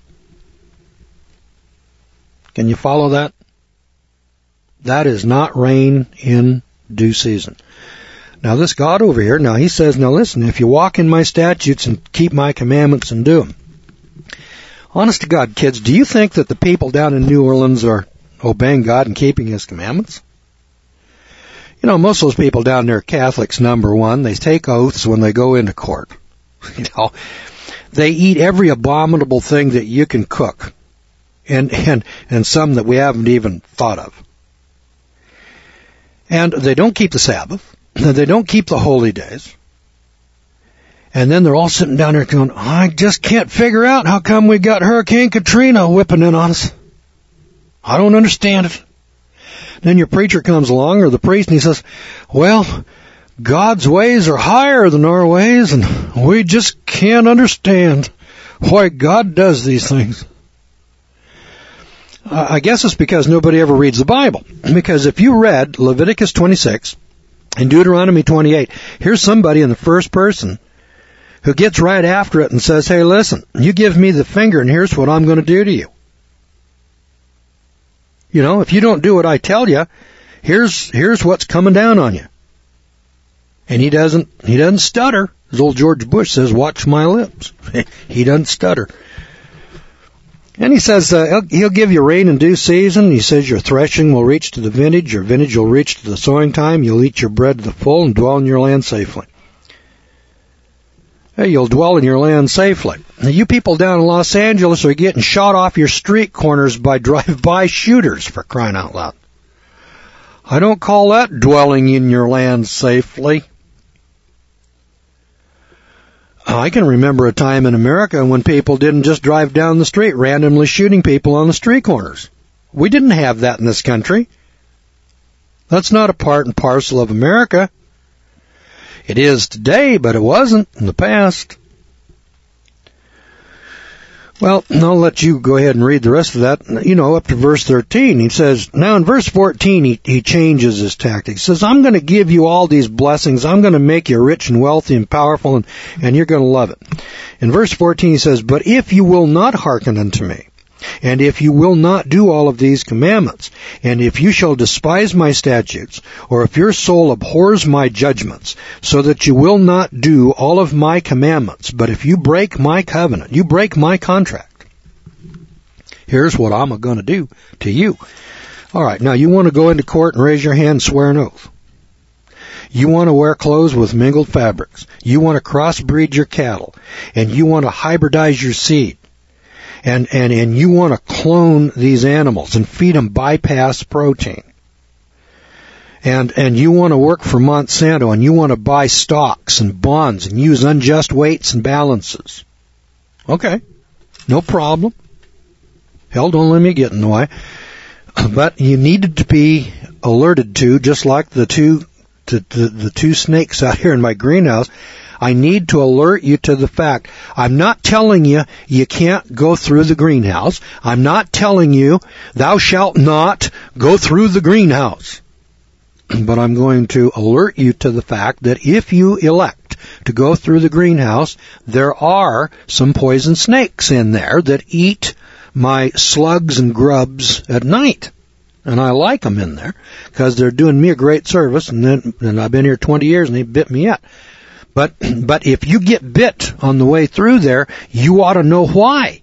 Can you follow that? That is not rain in due season. Now this God over here, now he says, now listen, if you walk in my statutes and keep my commandments and do them. Honest to God, kids, do you think that the people down in New Orleans are obeying God and keeping his commandments? You know, most of those people down there are Catholics, number one. They take oaths when they go into court. You know, they eat every abominable thing that you can cook. And some that we haven't even thought of. And they don't keep the Sabbath. They don't keep the holy days. And then they're all sitting down there going, I just can't figure out how come we got Hurricane Katrina whipping in on us. I don't understand it. Then your preacher comes along, or the priest, and he says, well, God's ways are higher than our ways, and we just can't understand why God does these things. I guess it's because nobody ever reads the Bible. Because if you read Leviticus 26 and Deuteronomy 28, here's somebody in the first person who gets right after it and says, hey, listen, you give me the finger and here's what I'm going to do to you. You know, if you don't do what I tell you, here's what's coming down on you. And he doesn't stutter. As old George Bush says, watch my lips. He doesn't stutter. And he says, he'll give you rain in due season. He says your threshing will reach to the vintage, your vintage will reach to the sowing time. You'll eat your bread to the full and dwell in your land safely. Hey, you'll dwell in your land safely. Now, you people down in Los Angeles are getting shot off your street corners by drive-by shooters, for crying out loud. I don't call that dwelling in your land safely. I can remember a time in America when people didn't just drive down the street randomly shooting people on the street corners. We didn't have that in this country. That's not a part and parcel of America. It is today, but it wasn't in the past. Well, I'll let you go ahead and read the rest of that. You know, up to verse 13, he says, now in verse 14, he changes his tactics. He says, I'm going to give you all these blessings. I'm going to make you rich and wealthy and powerful, and you're going to love it. In verse 14, he says, but if you will not hearken unto me, and if you will not do all of these commandments, and if you shall despise my statutes, or if your soul abhors my judgments, so that you will not do all of my commandments, but if you break my covenant, you break my contract, here's what I'm going to do to you. All right, now you want to go into court and raise your hand and swear an oath. You want to wear clothes with mingled fabrics. You want to crossbreed your cattle, and you want to hybridize your seed. And you want to clone these animals and feed them bypass protein. And you want to work for Monsanto and you want to buy stocks and bonds and use unjust weights and balances. Okay. No problem. Hell, don't let me get in the way. But you needed to be alerted to, just like the two snakes out here in my greenhouse, I need to alert you to the fact. I'm not telling you you can't go through the greenhouse. I'm not telling you thou shalt not go through the greenhouse. But I'm going to alert you to the fact that if you elect to go through the greenhouse, there are some poison snakes in there that eat my slugs and grubs at night. And I like them in there because they're doing me a great service, and I've been here 20 years and they bit me yet. But if you get bit on the way through there, you ought to know why.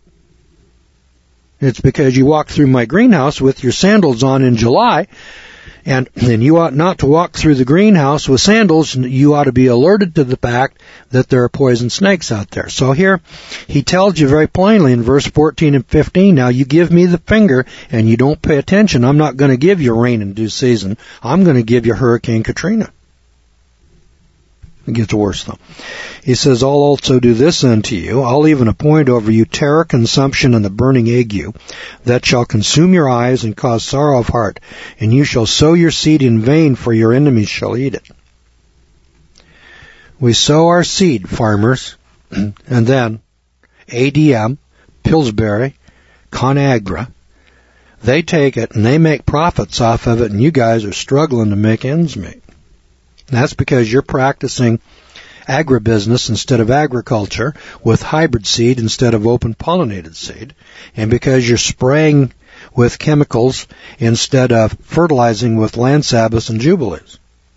It's because you walked through my greenhouse with your sandals on in July, and you ought not to walk through the greenhouse with sandals. You ought to be alerted to the fact that there are poison snakes out there. So here, he tells you very plainly in verse 14 and 15, now you give me the finger and you don't pay attention. I'm not going to give you rain in due season. I'm going to give you Hurricane Katrina. It gets worse, though. He says, I'll also do this unto you. I'll even appoint over you terror, consumption, and the burning ague, that shall consume your eyes and cause sorrow of heart. And you shall sow your seed in vain, for your enemies shall eat it. We sow our seed, farmers, and then ADM, Pillsbury, ConAgra, They take it and they make profits off of it, and you guys are struggling to make ends meet. And that's because you're practicing agribusiness instead of agriculture, with hybrid seed instead of open pollinated seed, and because you're spraying with chemicals instead of fertilizing with land Sabbaths and jubilees.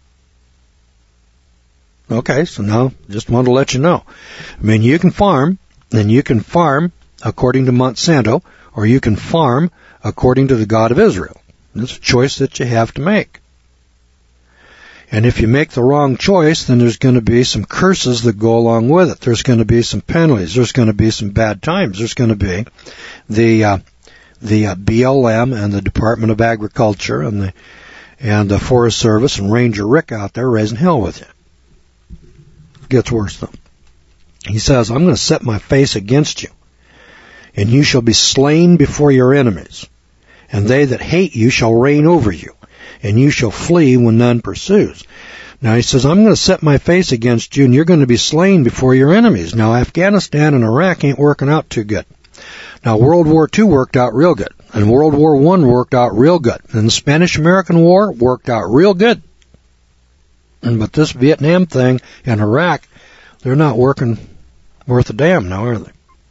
Okay, so now just want to let you know. I mean, you can farm, and you can farm according to Monsanto, or you can farm according to the God of Israel. It's a choice that you have to make. And if you make the wrong choice, then there's going to be some curses that go along with it. There's going to be some penalties. There's going to be some bad times. There's going to be the BLM and the Department of Agriculture and the Forest Service and Ranger Rick out there raising hell with you. It gets worse, though. He says, I'm going to set my face against you, and you shall be slain before your enemies, and they that hate you shall reign over you, and you shall flee when none pursues. Now he says, I'm going to set my face against you, and you're going to be slain before your enemies. Now Afghanistan and Iraq ain't working out too good. Now World War II worked out real good, and World War I worked out real good, and the Spanish-American War worked out real good. But this Vietnam thing and Iraq, they're not working worth a damn now, are they?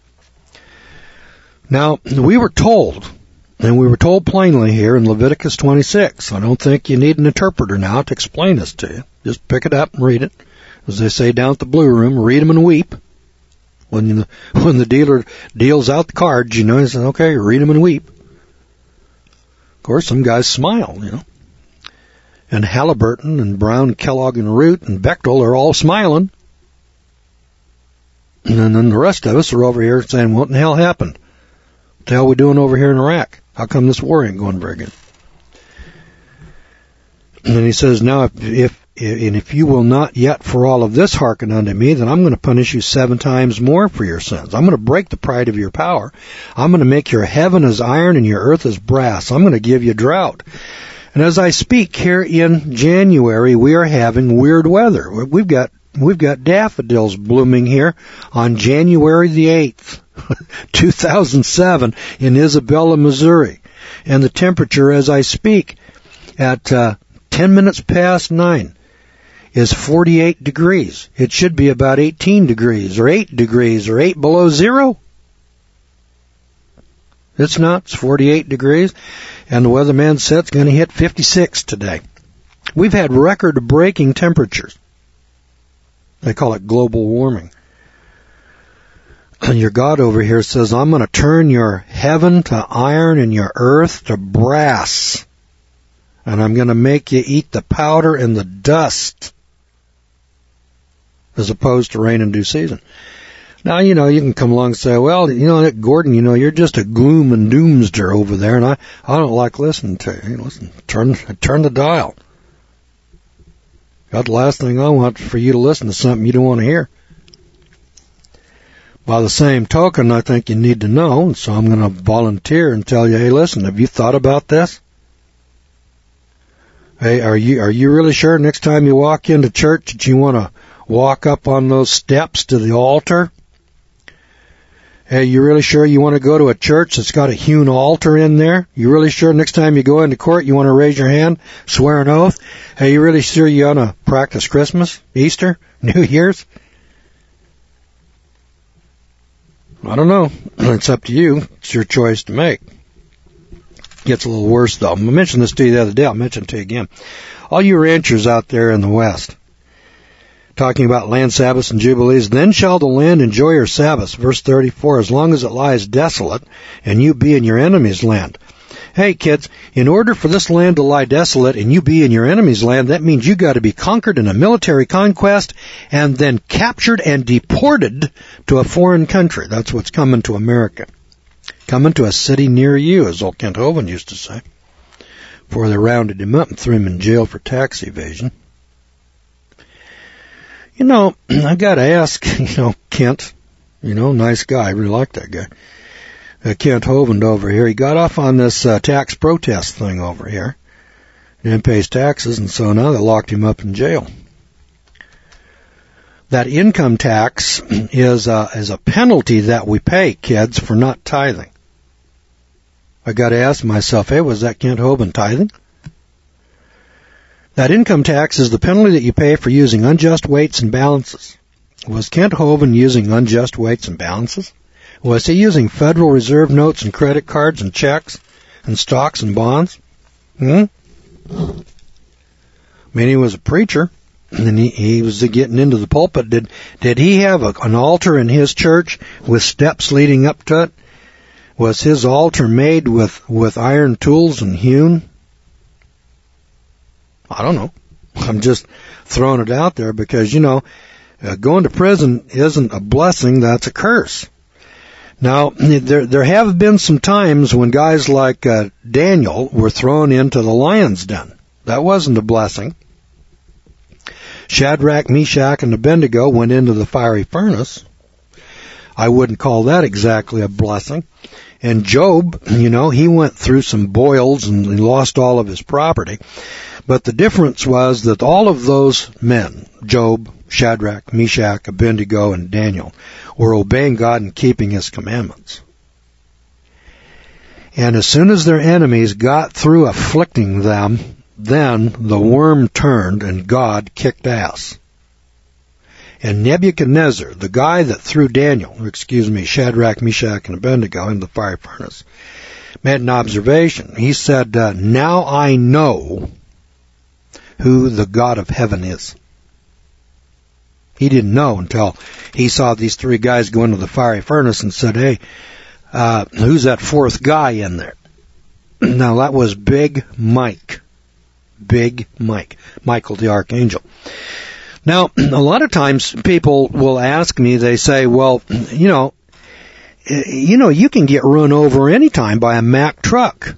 Now, we were told, and we were told plainly here in Leviticus 26, I don't think you need an interpreter now to explain this to you. Just pick it up and read it. As they say down at the Blue Room, read them and weep. When the dealer deals out the cards, you know, he says, okay, read them and weep. Of course, some guys smile, you know. And Halliburton and Brown, Kellogg and Root and Bechtel are all smiling. And then the rest of us are over here saying, what in the hell happened? What the hell are we doing over here in Iraq? How come this war ain't going very good? And then he says, now if you will not yet for all of this hearken unto me, then I'm going to punish you 7 times more for your sins. I'm going to break the pride of your power. I'm going to make your heaven as iron and your earth as brass. I'm going to give you drought. And as I speak here in January, we are having weird weather. We've got daffodils blooming here on January the 8th, 2007 in Isabella, Missouri. And the temperature as I speak at 10 minutes past 9 is 48 degrees. It should be about 18 degrees or 8 degrees or 8 below zero. It's not. It's 48 degrees. And the weatherman said it's going to hit 56 today. We've had record-breaking temperatures. They call it global warming. And your God over here says, I'm going to turn your heaven to iron and your earth to brass. And I'm going to make you eat the powder and the dust as opposed to rain in due season. Now, you know, you can come along and say, well, you know, Gordon, you know, you're just a gloom and doomster over there, and I don't like listening to you. Listen, turn the dial. God, the last thing I want for you to listen to something you don't want to hear. By the same token, I think you need to know, and so I'm going to volunteer and tell you, hey, listen, have you thought about this? Hey, are you really sure next time you walk into church that you want to walk up on those steps to the altar? Hey, you really sure you want to go to a church that's got a hewn altar in there? You really sure next time you go into court you want to raise your hand, swear an oath? Hey, you really sure you want to practice Christmas, Easter, New Year's? I don't know. It's up to you. It's your choice to make. Gets a little worse, though. I mentioned this to you the other day. I'll mention it to you again. All you ranchers out there in the West, talking about land Sabbaths and Jubilees, then shall the land enjoy her Sabbaths, verse 34, as long as it lies desolate, and you be in your enemy's land. Hey, kids, in order for this land to lie desolate and you be in your enemy's land, that means you got to be conquered in a military conquest and then captured and deported to a foreign country. That's what's coming to America. Coming to a city near you, as old Kent Hovind used to say, before they rounded him up and threw him in jail for tax evasion. You know, I got to ask, Kent, nice guy. I really like that guy. Kent Hovind over here, he got off on this tax protest thing over here. He didn't pay his taxes, and so now they locked him up in jail. That income tax is a penalty that we pay, kids, for not tithing. I got to ask myself, hey, was that Kent Hovind tithing? That income tax is the penalty that you pay for using unjust weights and balances. Was Kent Hovind using unjust weights and balances? Was he using Federal Reserve notes and credit cards and checks and stocks and bonds? I mean, he was a preacher, and he was getting into the pulpit. Did he have an altar in his church with steps leading up to it? Was his altar made with iron tools and hewn? I don't know. I'm just throwing it out there because, going to prison isn't a blessing, that's a curse. Now, there have been some times when guys like Daniel were thrown into the lion's den. That wasn't a blessing. Shadrach, Meshach, and Abednego went into the fiery furnace. I wouldn't call that exactly a blessing. And Job, he went through some boils and he lost all of his property. But the difference was that all of those men, Job, Shadrach, Meshach, Abednego, and Daniel, were obeying God and keeping His commandments. And as soon as their enemies got through afflicting them, then the worm turned and God kicked ass. And Nebuchadnezzar, the guy that threw Shadrach, Meshach, and Abednego into the fiery furnace, made an observation. He said, now I know who the God of heaven is. He didn't know until he saw these three guys go into the fiery furnace and said, hey, who's that fourth guy in there? Now that was Big Mike. Big Mike. Michael the Archangel. Now, a lot of times people will ask me, they say, well, you can get run over anytime by a Mack truck.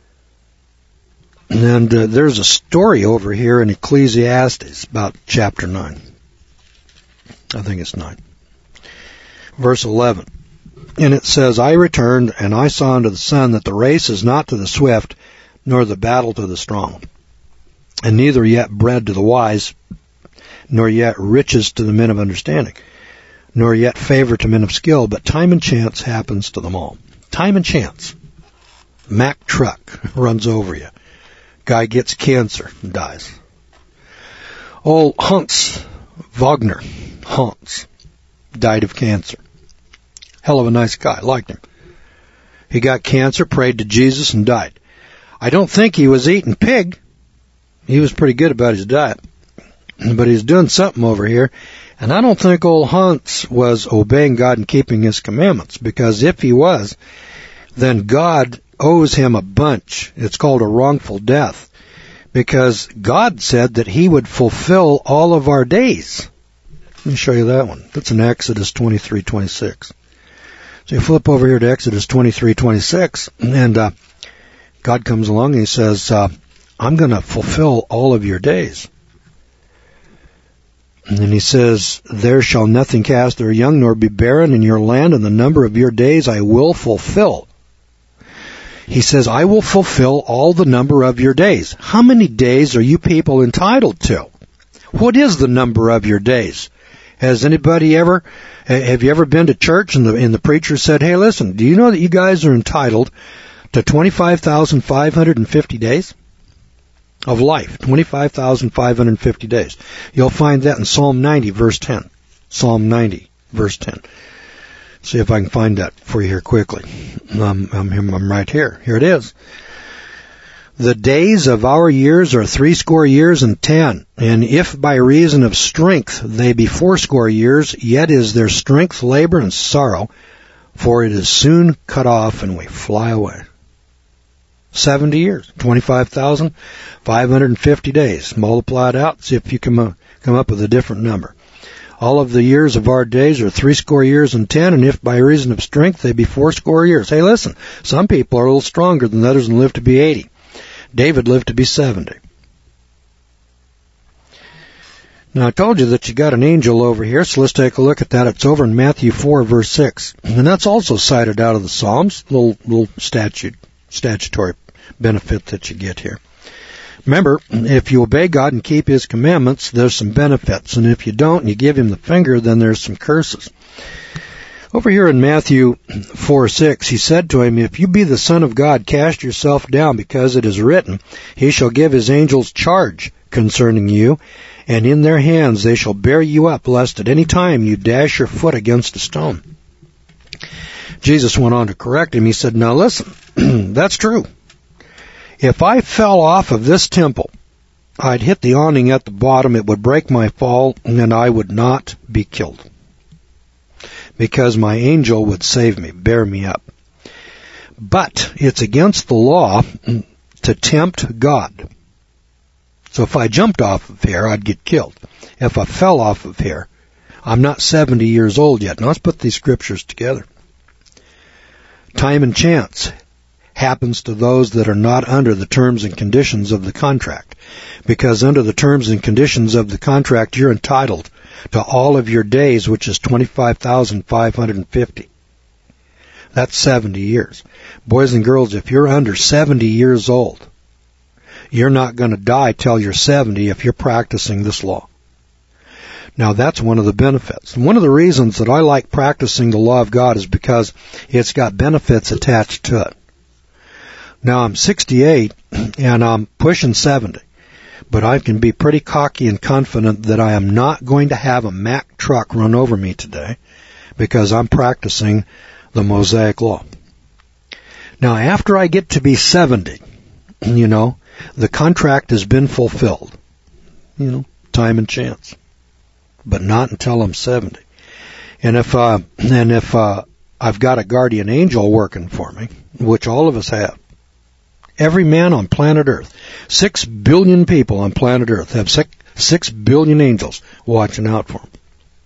And there's a story over here in Ecclesiastes about chapter 9. I think it's 9. Verse 11. And it says, I returned, and I saw unto the sun that the race is not to the swift, nor the battle to the strong, and neither yet bread to the wise, nor yet riches to the men of understanding, nor yet favor to men of skill, but time and chance happens to them all. Time and chance. Mack truck runs over you. Guy gets cancer and dies. Old Hans Wagner, Hans, died of cancer. Hell of a nice guy, liked him. He got cancer, prayed to Jesus, and died. I don't think he was eating pig. He was pretty good about his diet. But he's doing something over here. And I don't think old Hans was obeying God and keeping His commandments. Because if he was, then God owes him a bunch. It's called a wrongful death. Because God said that He would fulfill all of our days. Let me show you that one. That's in Exodus 23:26. So you flip over here to Exodus 23:26, and God comes along and He says, I'm going to fulfill all of your days. And then He says, there shall nothing cast their young nor be barren in your land, and the number of your days I will fulfill. He says, I will fulfill all the number of your days. How many days are you people entitled to? What is the number of your days? Have you ever been to church and the preacher said, hey, listen, do you know that you guys are entitled to 25,550 days of life? 25,550 days. You'll find that in Psalm 90, verse 10. Psalm 90, verse 10. See if I can find that for you here quickly. I'm right here. Here it is. The days of our years are 80 years and 10, and if by reason of strength they be 80 years, yet is their strength labor and sorrow, for it is soon cut off and we fly away. 70 years, 25,550 days. Multiply it out, see if you come up with a different number. All of the years of our days are 80 years and 10, and if by reason of strength they be 80 years. Hey, listen, some people are a little stronger than others and live to be 80. David lived to be 70. Now, I told you that you got an angel over here, so let's take a look at that. It's over in Matthew 4, verse 6. And that's also cited out of the Psalms, little statutory benefit that you get here. Remember, if you obey God and keep His commandments, there's some benefits. And if you don't and you give Him the finger, then there's some curses. Over here in Matthew 4:6, he said to him, "If you be the Son of God, cast yourself down, because it is written, He shall give His angels charge concerning you, and in their hands they shall bear you up, lest at any time you dash your foot against a stone." Jesus went on to correct him. He said, "Now listen, that's true. If I fell off of this temple, I'd hit the awning at the bottom, it would break my fall, and I would not be killed, because my angel would save me, bear me up. But it's against the law to tempt God. So if I jumped off of here, I'd get killed. If I fell off of here, I'm not 70 years old yet." Now let's put these scriptures together. Time and chance happens to those that are not under the terms and conditions of the contract. Because under the terms and conditions of the contract, you're entitled to all of your days, which is 25,550. That's 70 years. Boys and girls, if you're under 70 years old, you're not going to die till you're 70 if you're practicing this law. Now, that's one of the benefits. And one of the reasons that I like practicing the law of God is because it's got benefits attached to it. Now, I'm 68, and I'm pushing 70. But I can be pretty cocky and confident that I am not going to have a Mack truck run over me today, because I'm practicing the Mosaic law. Now, after I get to be 70, the contract has been fulfilled. Time and chance. But not until I'm 70. And if I've got a guardian angel working for me, which all of us have, every man on planet Earth, 6 billion people on planet Earth have 6 billion angels watching out for them,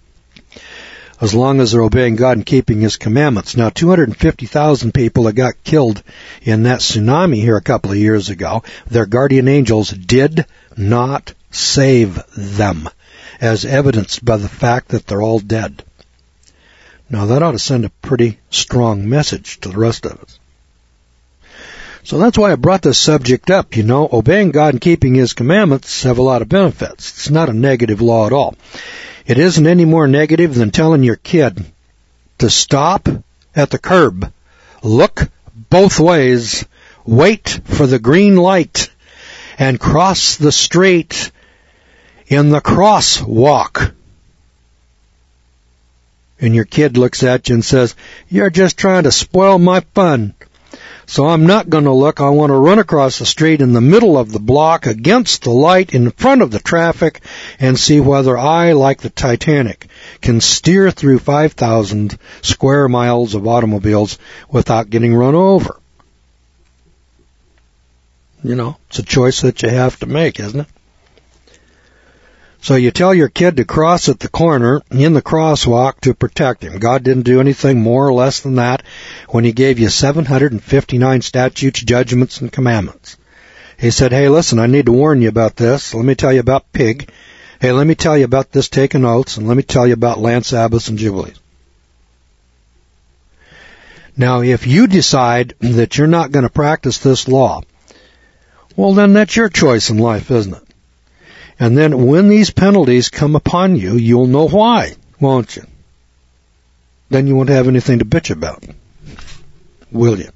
as long as they're obeying God and keeping His commandments. Now, 250,000 people that got killed in that tsunami here a couple of years ago, their guardian angels did not save them, as evidenced by the fact that they're all dead. Now, that ought to send a pretty strong message to the rest of us. So that's why I brought this subject up. Obeying God and keeping His commandments have a lot of benefits. It's not a negative law at all. It isn't any more negative than telling your kid to stop at the curb, look both ways, wait for the green light, and cross the street in the crosswalk. And your kid looks at you and says, "You're just trying to spoil my fun. So I'm not going to look. I want to run across the street in the middle of the block against the light in front of the traffic and see whether I, like the Titanic, can steer through 5,000 square miles of automobiles without getting run over." It's a choice that you have to make, isn't it? So you tell your kid to cross at the corner in the crosswalk to protect him. God didn't do anything more or less than that when He gave you 759 statutes, judgments, and commandments. He said, "Hey, listen, I need to warn you about this. Let me tell you about pig. Hey, let me tell you about this taking oaths, and let me tell you about land Sabbaths and Jubilees." Now, if you decide that you're not going to practice this law, well, then that's your choice in life, isn't it? And then when these penalties come upon you, you'll know why, won't you? Then you won't have anything to bitch about, will you?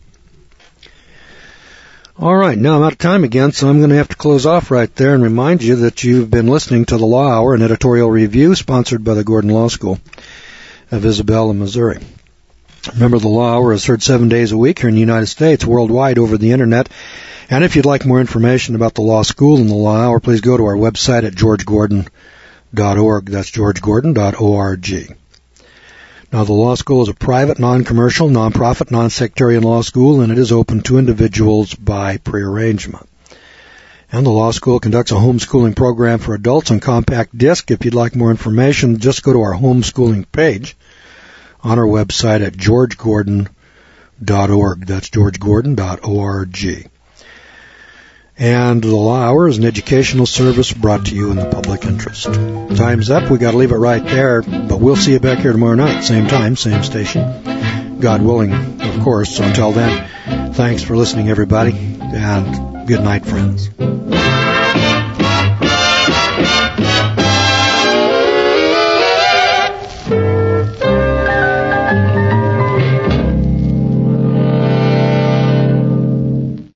All right, now I'm out of time again, so I'm going to have to close off right there and remind you that you've been listening to the Law Hour, an editorial review sponsored by the Gordon Law School of Isabella, Missouri. Remember, the Law Hour is heard 7 days a week here in the United States, worldwide over the Internet. And if you'd like more information about the Law School and the Law Hour, please go to our website at georgegordon.org. That's georgegordon.org. Now, the Law School is a private, non-commercial, non-profit, non-sectarian law school, and it is open to individuals by prearrangement. And the Law School conducts a homeschooling program for adults on compact disc. If you'd like more information, just go to our homeschooling page on our website at georgegordon.org. That's georgegordon.org. And the Law Hour is an educational service brought to you in the public interest. Time's up. We got to leave it right there, but we'll see you back here tomorrow night, same time, same station. God willing, of course. So until then, thanks for listening, everybody, and good night, friends.